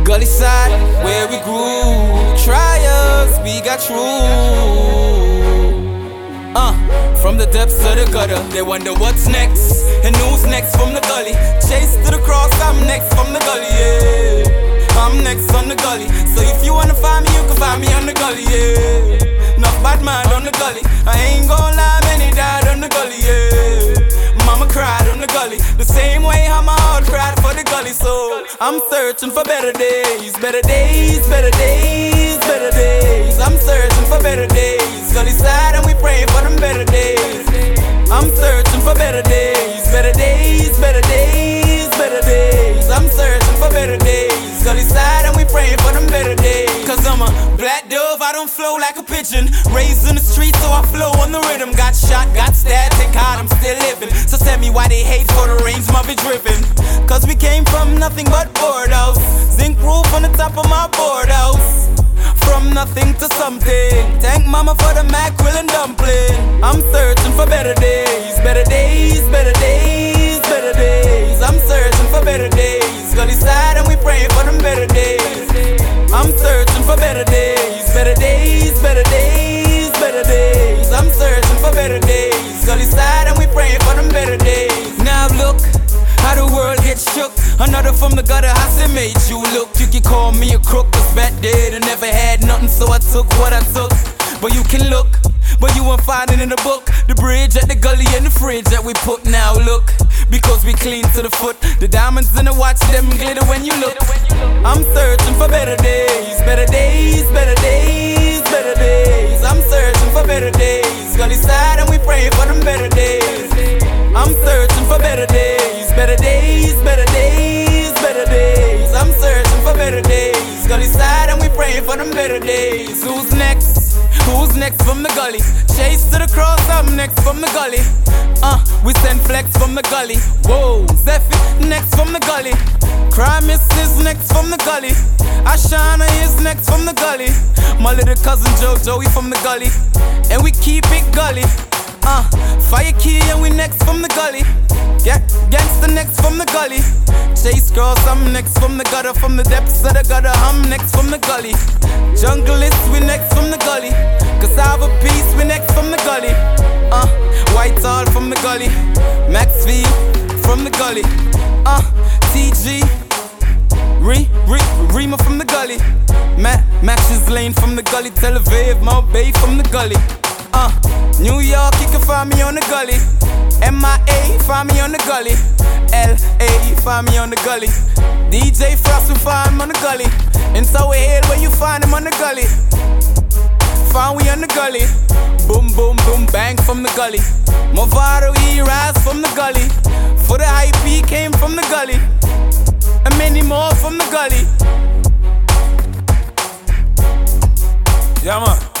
Gully side, where we grew. Trials, we got through. From the depths of the gutter, they wonder what's next and who's next from the gully. Chase to the cross, I'm next from the gully, yeah. I'm next on the gully. So if you wanna find me, you can find me on the gully, yeah. Enough bad mind on the gully. I ain't gon' lie, many died on the gully, yeah. Mama cried on the gully, the same way how my heart cried for the gully. So I'm searching for better days, better days, better days, better days. I'm searching for better days. Gully side and we praying for them better days. I'm searching for better days, better days, better days, better days. I'm searching for better days. Gully side and we praying for them better days. Cause I'm a black dove, I don't flow like a pigeon. Raised in the streets, so I flow on the rhythm. Got shot, got stabbed, thank God I'm still living. So tell me why they hate for the range, must be driven. Cause we came from nothing but board house. Zinc roof on the top of my board house. From nothing to something. Thank mama for the mackerel and dumpling. I'm searching for better days, better days, better days, better days. I'm searching for better days. Gully side and we praying for them better days. I'm searching for better days, better days, better days, better days. I'm searching for better days. Gully side and we praying for them better days. Now look how the world gets shook. Another from the gutter house, it made you look. You can call me a crook, cause back then I never had nothing, so I took what I took. But you can look, but you won't find it in the book. The bridge at the gully and the fridge that we put. Now look, because we clean to the foot. The diamonds in the watch, them glitter when you look. I'm searching for better days, better days, better days, better days. I'm searching for better days. Gully side and we praying for them better days. I'm searching for better days, better days, better days, better days. I'm searching for better days. Gully side and we praying for them better days. Who's next? Who's next from the gully? Chase to the cross, I'm next from the gully. We send flex from the gully. Whoa, Zephy next from the gully. Crimus is next from the gully. Ashana is next from the gully. My little cousin Joey from the gully. And we keep it gully. Fire key and we next from the gully. Yeah, gangsta next from the gully. Chase girls, I'm next from the gutter. From the depths of the gutter, I'm next from the gully. Junglist, we next from the gully. Cassava Peace, we next from the gully. Whitehall from the gully. Maxfield from the gully. TG Rima from the gully. Max's Lane from the gully. Tel Aviv, Mount Bay from the gully. New York, you can find me on the gully. MIA, find me on the gully. LA, find me on the gully. DJ Frost, we find him on the gully. In Tower Hill, where you find him on the gully. Find we on the gully. Boom, boom, boom, bang from the gully. Movado, he rise from the gully. For the hype, he came from the gully. And many more from the gully. Yeah, man.